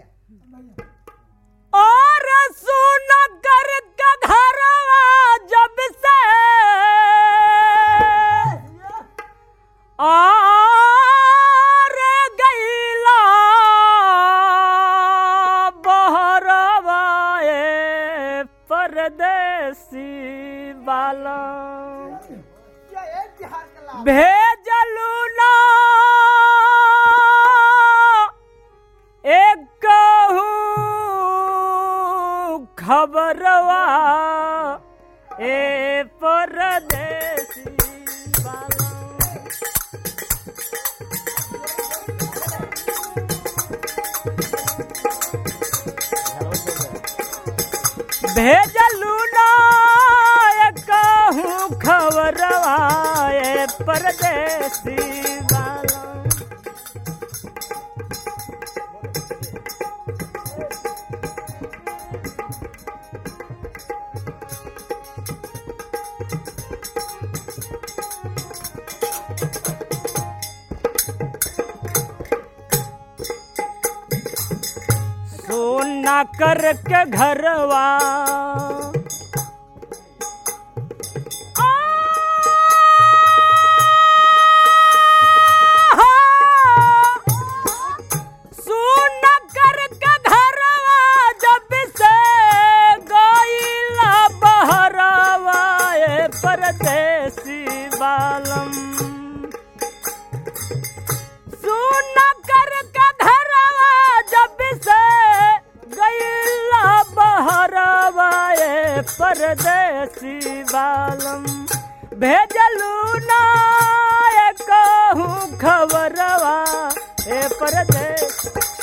और सुन कर के घरवा जब से और गईला बहरवा परदेसी वाला भेजलू ना एक खबरवा ए परदेसी वाला भेजलू ना एक खबरवा ए परदेसी वाला सोना करके घरवा सोना करके घरवा जब से गईला बहरवा ए परदेसी बालम सोना करके घरवा जब से गईला बहरवा ए परदेसी बालम भेजलू ना कहूँ खबरवा ए परदेसी